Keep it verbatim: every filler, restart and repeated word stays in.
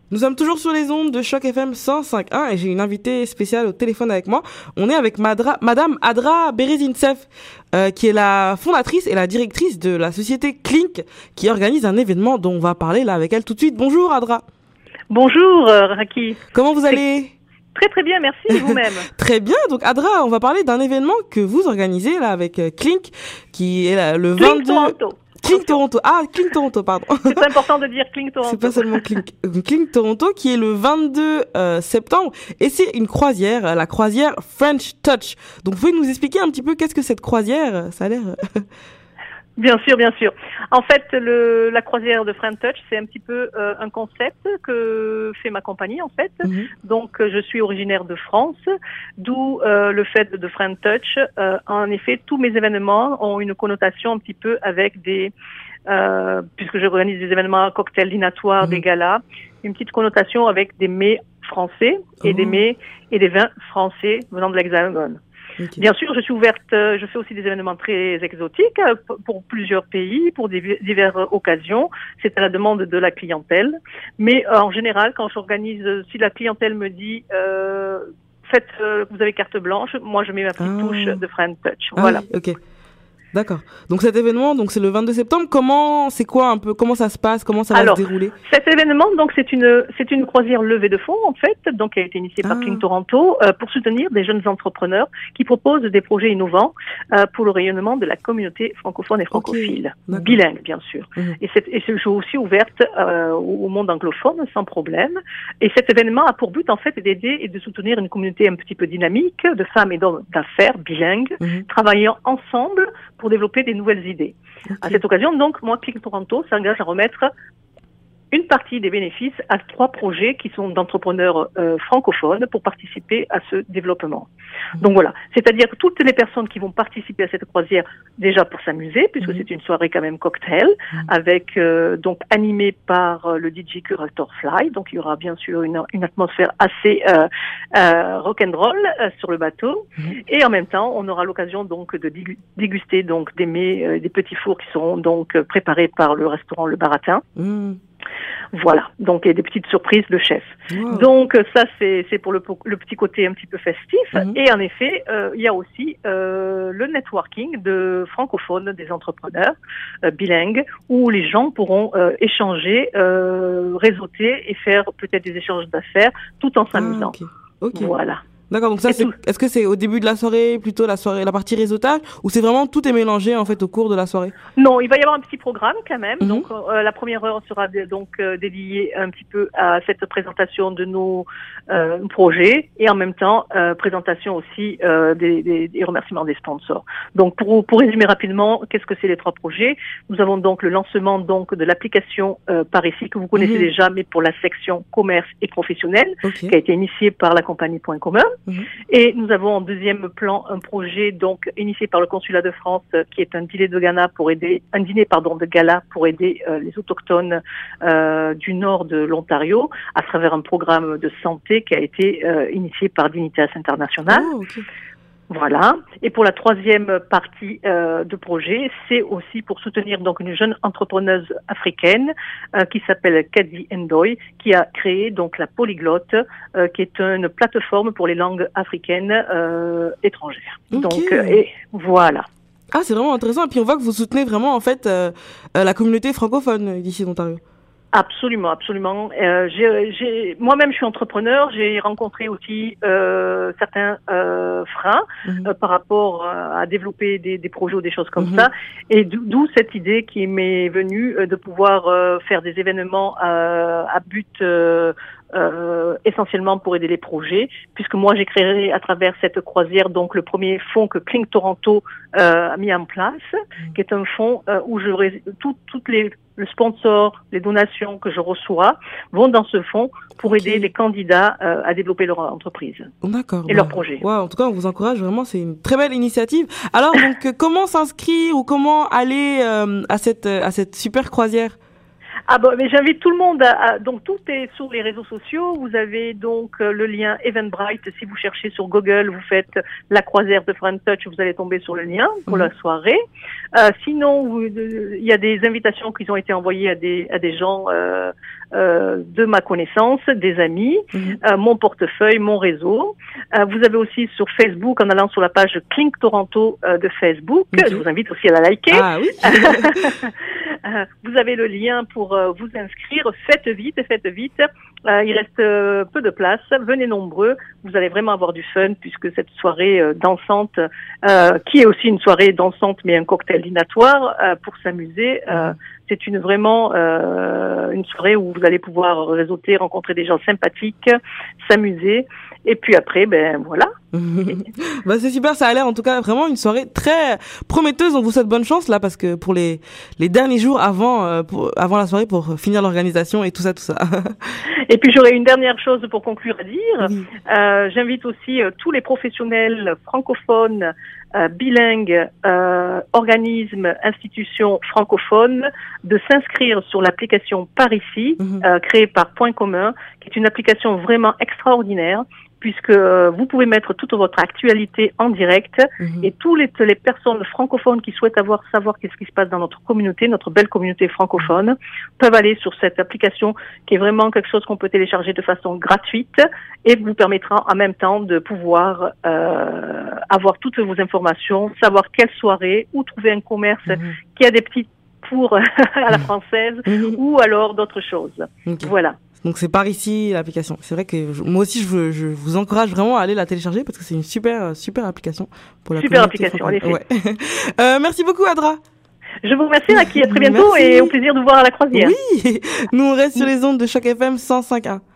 Nous sommes toujours sur les ondes de Choc F M cent cinq point un et j'ai une invitée spéciale au téléphone avec moi. On est avec Madra, Madame Adra Berezinsef, euh, qui est la fondatrice et la directrice de la société Clink, qui organise un événement dont on va parler là avec elle tout de suite. Bonjour Adra. Bonjour euh, Raki. Comment vous allez ? Très très bien, merci, vous-même. Très bien, donc Adra, on va parler d'un événement que vous organisez là avec euh, Clink, qui est là, le vingt-deux... Clink Toronto. Clink Toronto. Ah, Clink Toronto, pardon. C'est important de dire Clink Toronto. C'est pas seulement Clink. Clink Toronto qui est le vingt-deux euh, septembre et c'est une croisière, la croisière French Touch. Donc vous pouvez nous expliquer un petit peu qu'est-ce que cette croisière ? Ça a l'air... Bien sûr, bien sûr. En fait, le, la croisière de French Touch, c'est un petit peu euh, un concept que fait ma compagnie, en fait. Mm-hmm. Donc, euh, je suis originaire de France, d'où euh, le fait de French Touch. Euh, en effet, tous mes événements ont une connotation un petit peu avec des... Euh, puisque j'organise des événements cocktails dînatoires, mm-hmm. des galas, une petite connotation avec des mets français et oh. des mets et des vins français venant de l'Hexagone. Okay. Bien sûr, je suis ouverte, je fais aussi des événements très exotiques pour plusieurs pays, pour diverses occasions. C'est à la demande de la clientèle. Mais euh, en général, quand j'organise, si la clientèle me dit euh, faites, euh, vous avez carte blanche, moi je mets ma petite ah. touche de French Touch. Ah voilà. Oui, ok. D'accord. Donc cet événement, donc c'est le vingt-deux septembre. Comment, c'est quoi un peu, comment ça se passe, comment ça va Alors, se dérouler? Cet événement, donc c'est une, c'est une croisière levée de fonds en fait, donc qui a été initiée ah. par Clink Toronto euh, pour soutenir des jeunes entrepreneurs qui proposent des projets innovants euh, pour le rayonnement de la communauté francophone et francophile, okay. bilingue bien sûr. Mmh. Et c'est, et c'est aussi ouverte euh, au monde anglophone sans problème. Et cet événement a pour but en fait d'aider et de soutenir une communauté un petit peu dynamique de femmes et d'hommes d'affaires bilingues, mmh. travaillant ensemble pour développer des nouvelles idées. Okay. À cette occasion, donc, moi, Clink Toronto s'engage à remettre une partie des bénéfices à trois projets qui sont d'entrepreneurs euh, francophones pour participer à ce développement. Mmh. Donc voilà, c'est-à-dire que toutes les personnes qui vont participer à cette croisière, déjà pour s'amuser, puisque mmh. c'est une soirée quand même cocktail, mmh. avec euh, donc animée par euh, le D J Curator Fly, donc il y aura bien sûr une, une atmosphère assez euh, euh, rock'n'roll euh, sur le bateau, mmh. et en même temps, on aura l'occasion donc de déguster donc des mets, euh, des petits fours qui seront donc préparés par le restaurant Le Baratin. Mmh. Voilà, donc il y a des petites surprises de chef. Wow. Donc ça c'est c'est pour le, le petit côté un petit peu festif. Mm-hmm. Et en effet, euh, il y a aussi euh, le networking de francophones des entrepreneurs euh, bilingues où les gens pourront euh, échanger, euh, réseauter et faire peut-être des échanges d'affaires tout en s'amusant. Ah, okay. Okay. Voilà. D'accord, donc ça, c'est, est-ce que c'est au début de la soirée, plutôt la soirée, la partie réseautage, ou c'est vraiment tout est mélangé, en fait, au cours de la soirée? Non, il va y avoir un petit programme, quand même. Mm-hmm. Donc, euh, la première heure sera dé- donc euh, dédiée un petit peu à cette présentation de nos euh, projets, et en même temps, euh, présentation aussi euh, des, des, des remerciements des sponsors. Donc, pour, pour résumer rapidement, qu'est-ce que c'est les trois projets? Nous avons donc le lancement, donc, de l'application euh, par ici, que vous connaissez mm-hmm. déjà, mais pour la section commerce et professionnel, okay. qui a été initiée par la compagnie Point Commun. Mmh. Et nous avons en deuxième plan un projet donc initié par le consulat de France euh, qui est un dîner de gala pour aider un dîner pardon de gala pour aider euh, les autochtones euh, du nord de l'Ontario à travers un programme de santé qui a été euh, initié par Dignitas International. Oh, okay. Voilà. Et pour la troisième partie euh, de projet, c'est aussi pour soutenir donc une jeune entrepreneuse africaine euh, qui s'appelle Kadi Ndoye, qui a créé donc la Polyglotte, euh, qui est une plateforme pour les langues africaines euh, étrangères. Okay. Donc euh, et voilà. Ah, c'est vraiment intéressant. Et puis on voit que vous soutenez vraiment en fait euh, euh, la communauté francophone d'ici d'Ontario. Absolument, absolument. Euh, j'ai, j'ai, moi-même, je suis entrepreneur. J'ai rencontré aussi euh, certains euh, freins mmh. euh, par rapport à, à développer des, des projets ou des choses comme mmh. ça. Et d'où cette idée qui m'est venue euh, de pouvoir euh, faire des événements euh, à but euh, euh, essentiellement pour aider les projets, puisque moi, j'ai créé à travers cette croisière donc le premier fonds que Clink Toronto euh, a mis en place, mmh. qui est un fonds euh, où je tout, toutes les le sponsor, les donations que je reçois vont dans ce fonds pour okay. aider les candidats euh, à développer leur entreprise D'accord, et bah, leurs projets. Ouais, en tout cas, on vous encourage vraiment, c'est une très belle initiative. Alors, donc, comment s'inscrire ou comment aller euh, à cette à cette super croisière? Ah bon, mais j'invite tout le monde à, à- donc tout est sur les réseaux sociaux. Vous avez donc euh, le lien Eventbrite. Si vous cherchez sur Google, vous faites la croisière de Friend Touch, vous allez tomber sur le lien pour Mhm. la soirée. Euh, sinon, vous- euh, il y a des invitations qui ont été envoyées à des à des gens euh, euh, de ma connaissance, des amis, Mhm. euh, mon portefeuille, mon réseau. Euh, vous avez aussi sur Facebook, en allant sur la page Clink Toronto euh, de Facebook. Ok. Je vous invite aussi à la liker. Ah oui. Euh, vous avez le lien pour euh, vous inscrire. Faites vite, faites vite. Euh, il reste euh, peu de place. Venez nombreux. Vous allez vraiment avoir du fun puisque cette soirée euh, dansante, euh, qui est aussi une soirée dansante mais un cocktail dînatoire euh, pour s'amuser, euh, c'est une vraiment euh, une soirée où vous allez pouvoir réseauter, rencontrer des gens sympathiques, s'amuser. Et puis après, ben voilà. Bah c'est super, ça a l'air en tout cas vraiment une soirée très prometteuse. On vous souhaite bonne chance là parce que pour les les derniers jours avant euh, pour, avant la soirée pour finir l'organisation et tout ça tout ça. Et puis j'aurais une dernière chose pour conclure à dire. Oui. Euh, j'invite aussi euh, tous les professionnels francophones, euh, bilingues, euh, organismes, institutions francophones de s'inscrire sur l'application Par ici, Mhm. euh, créée par Point commun, qui est une application vraiment extraordinaire puisque euh, vous pouvez mettre toute votre actualité en direct Mhm. et tous les, les personnes francophones qui souhaitent avoir savoir qu'est-ce qui se passe dans notre communauté, notre belle communauté francophone, peuvent aller sur cette application qui est vraiment quelque chose qu'on peut télécharger de façon gratuite et vous permettra en même temps de pouvoir euh, avoir toutes vos informations, savoir quelle soirée, où trouver un commerce Mhm. qui a des petits fours à la française Mhm. ou alors d'autres choses. Ok. Voilà. Donc c'est par ici l'application. C'est vrai que je- moi aussi je, veux- je vous encourage vraiment à aller la télécharger parce que c'est une super super application pour la Super communauté application, en francophone. Ouais. euh, merci beaucoup Adra. Je vous remercie, Naki. À très bientôt Merci. et au plaisir de vous voir à la croisière. Oui. Nous on reste sur les ondes de Choc F M cent cinq point un.